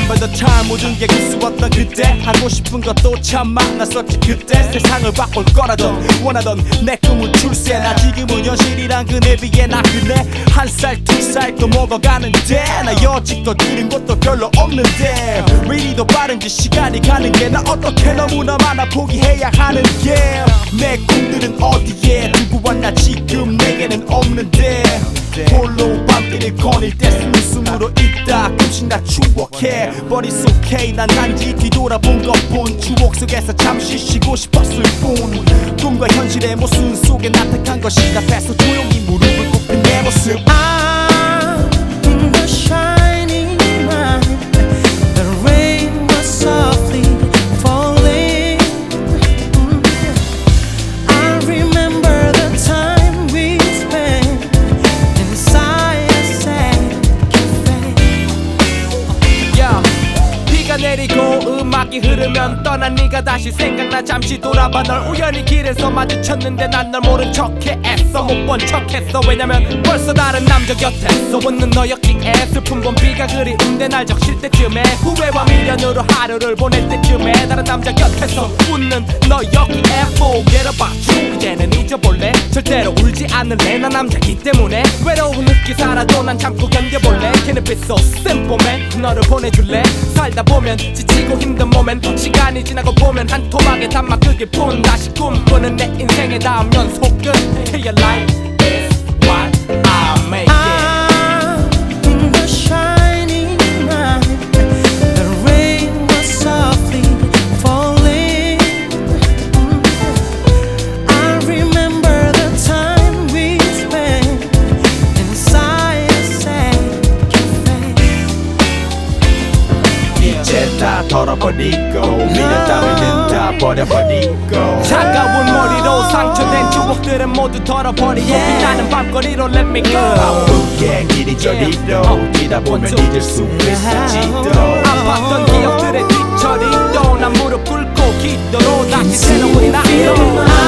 Remember the time 모든 게 그수었던 그때 하고 싶은 것도 참 많았었지 그때 세상을 바꿀 거라던 원하던 내 꿈은 출세 나 지금은 현실이란 그네 비해 나그네 한 살 두 살 또 먹어가는데 나 여지껏 들은 것도 별로 없는데 왜 이리 더 빠른지 시간이 가는 게 나 어떻게 너무나 많아 포기해야 하는 게 내 꿈들은 어디에 두고 왔나 지금 내게는 없는데 홀로 밤길을 거닐 때 숨으로 있다 가끔씩 나 추억해 But it's okay 난 단지 뒤돌아본 것뿐 추억 속에서 잠시 쉬고 싶었을 뿐 꿈과 현실의 모순 속에 나타난 것이 앞에서 조용히 무릎을 꿇은 내 모습 I'm in the shining light. The rain was softly falling. I remember the time we spent inside a sad cafe. yeah. 비가 내리고 음악이 흐르면 떠난 네가 다시 생각나 잠시 돌아봐 널 우연히 길에서 마주쳤는데 난 널 모른 척해 애써 못 본 척했어 왜냐면 벌써 다른 남자 곁에서 웃는 너였기에 슬픈 건 비가 그리운데 날 적실 때쯤에 후회와 미련으로 하루를 보낼 때쯤에 다른 남자 곁에서 웃는 너였기에 Forget about you 이제는 잊어볼래 절대로 울지 않을래 난 남자기 때문에 외로운 흙기 살아도 난 참고 견뎌볼래 Can it be so simple man 너를 보내줄래 살다 보면 지치고 힘든 몸엔 시간이 지나고 보면 한 토막에 담아 그게 본 다시 꿈꾸는 내 인생의 다음 연속은 Your life is what I make it I'm in the shining light. The rain was softly falling. I remember the time we spent inside a sad cafe. 이제 다 털어버리고 미련 따위는 다 버려버리고 차가운 머리로 상처된 추억들은 모두 털어버리고 빛나는 밤거리로 let me go 바쁘게 이리저리로 뛰다 보면 잊을 수 있을지도 아팠던 기억들의 뒤처리도 난 무릎 꿇고 기도로 다시 새로운 나로